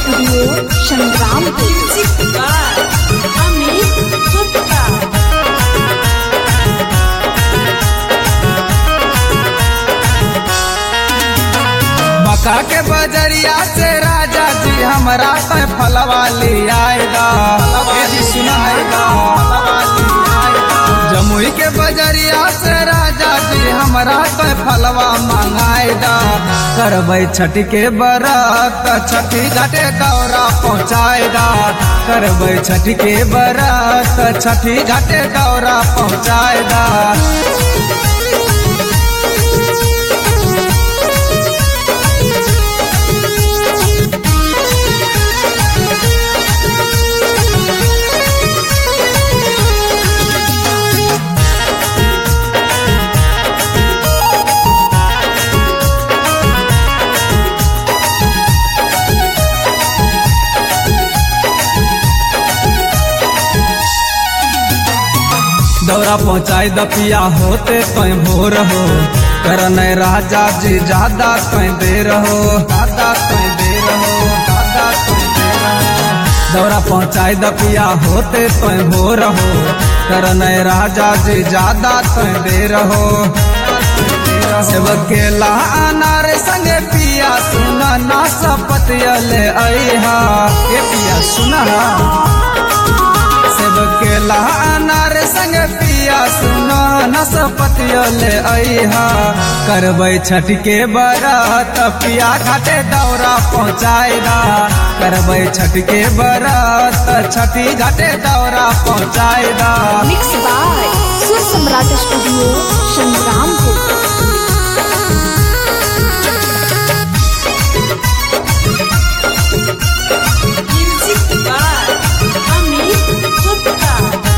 Studio Sangrampur. Amit Gupta. मक्का के बजरिया से राजा जी हमरा पे फलवा ले आएगा। ए जी सुनाएगा। जमुई के बजरिया से राजा जी हमरा पे फलवा मंगाएगा। करबै छठ के बरत छठी घाटे दौरा पहुँचाएगा। करबै छठ के बरत छठी घाटे दौरा पहुँचाएगा। दौरा पहुँचाई दपिया होते तय भोर हो। करन राजा जी ज्यादा तय देर हो। ज्यादा तय देर हो। ज्यादा तय देर हो। दौरा पहुँचाई दपिया होते तय भोर हो। करन राजा जी ज्यादा तय देर हो। सेवक केला अनार संगे पिया सुना ना सपतियले अइहा। ए पिया सुना केला अनार संग पिया सुनो नसपतियोले अइहा। करबै छठ के बरत पिया घाटे दौरा पहुँचाएगा। करबै छठ के बरत छठी घाटे दौरा पहुँचाएगा। Mix by Sur Samrat studio Sangrampur. Amit Gupta.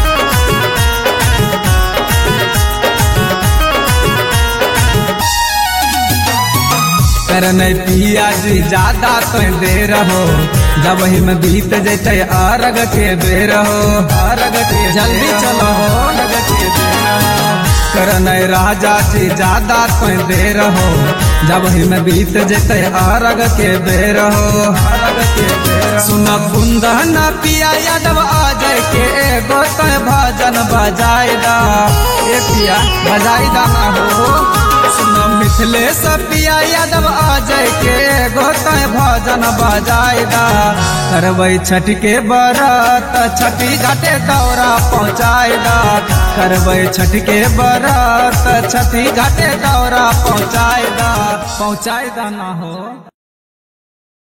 Karan Piya ji ज्यादा तो देर हो। जब ही में बीत जैते अरग के बेर हो। अरग के जल्दी चलो हो। अरग के बेर हो। करन राजा जी ज्यादा तो देर हो। जब ही में बीत जैते अरग के बेर हो। अरग के बेर सुन कुंदन पिया यादव अजय के एगो तो भजन बजाएगा। ए पिया बजाएगा ना हो। सुन मिथिलेश पिया यादव अजय के एगो तो भजन बजाएगा। करबै छठ के बरत छठी घाटे दौरा पहुँचाएगा। करबै छठ के बरत छठी घाटे दौरा पहुँचाएगा। पहुँचाएगा ना हो।